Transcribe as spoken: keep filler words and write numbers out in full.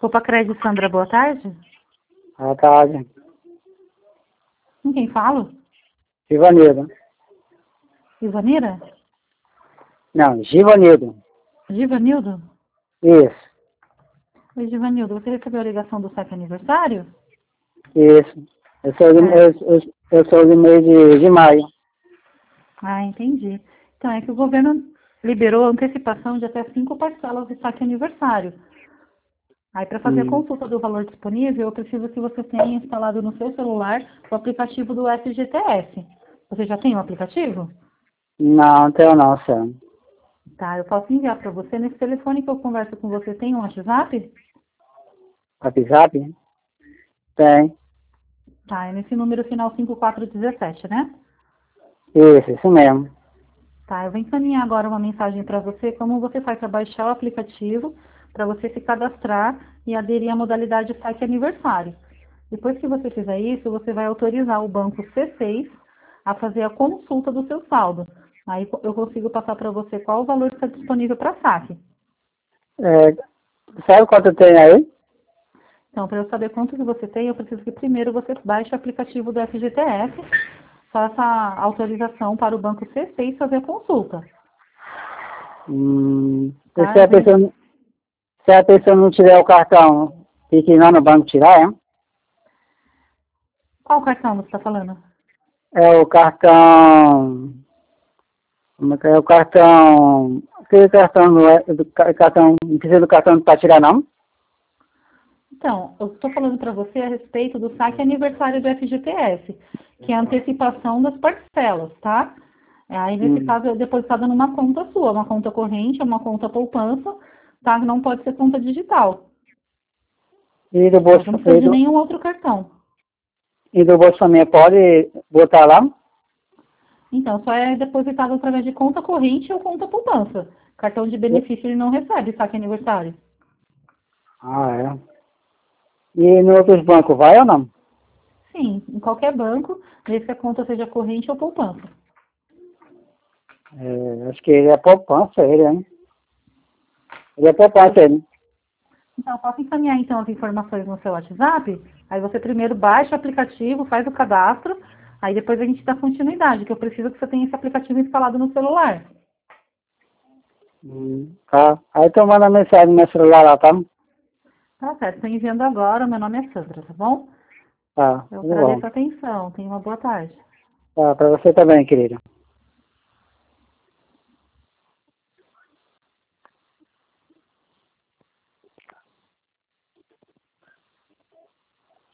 Copa Crédito, Sandra, boa tarde. Boa tarde. Com quem falo? Givanildo. Ivanira? Não, Givanildo. Givanildo? Isso, Oi, Givanildo, você recebeu a ligação do saque aniversário? isso. Eu sou, de, É. eu, eu, eu sou de mês de, de maio. Ah, entendi. Então, é que o governo liberou a antecipação de até cinco parcelas do saque aniversário. Aí, para fazer a Hum. consulta do valor disponível, eu preciso que você tenha instalado no seu celular o aplicativo do F G T S. Você já tem o aplicativo? Não, não tenho não, Sam. Tá, eu posso enviar para você. Nesse telefone que eu converso com você, tem um WhatsApp? WhatsApp? Tem. Tá, é nesse número final cinco quatro um sete, né? Isso, isso mesmo. Tá, eu vou encaminhar agora uma mensagem para você, como você faz para baixar o aplicativo, para você se cadastrar e aderir à modalidade saque aniversário. Depois que você fizer isso, você vai autorizar o banco C seis a fazer a consulta do seu saldo. Aí eu consigo passar para você qual o valor que está disponível para saque. É, sabe quanto tem aí? Então, para eu saber quanto que você tem, eu preciso que primeiro você baixe o aplicativo do F G T S, faça a autorização para o banco C seis fazer a consulta. Hum, e Tá? se Eu a vou pessoa, se a pessoa não tiver o cartão, tem que ir lá no banco tirar, é? Qual cartão você está falando? É o cartão... Como é que é o cartão... Aquele cartão, não é, do ca- cartão, não precisa do cartão para tirar, não? Então, eu estou falando para você a respeito do saque aniversário do F G T S, que é a antecipação das parcelas, tá? Aí, nesse Hum. caso, é depositado numa conta sua, uma conta corrente, uma conta poupança, tá? Não pode ser conta digital. E do Mas bolso, não precisa e de do, nenhum outro cartão. e do bolso também pode botar lá? Então, só é depositado através de conta corrente ou conta poupança. Cartão de benefício ele não recebe saque aniversário. Ah, é. E nos outros bancos vai ou não? Sim, em qualquer banco, desde que a conta seja corrente ou poupança. É, acho que ele é poupança, ele, hein? Ele é poupança, ele. Então, eu posso encaminhar então as informações no seu WhatsApp, aí você primeiro baixa o aplicativo, faz o cadastro, aí depois a gente dá continuidade, que eu preciso que você tenha esse aplicativo instalado no celular. Hum, tá. Aí tu manda mensagem no meu celular lá, tá? Tá certo, estou enviando agora, meu nome é Sandra, tá bom? Tá, Eu tudo bom. agradeço a atenção, tenha uma boa tarde. Tá, pra você também, querida.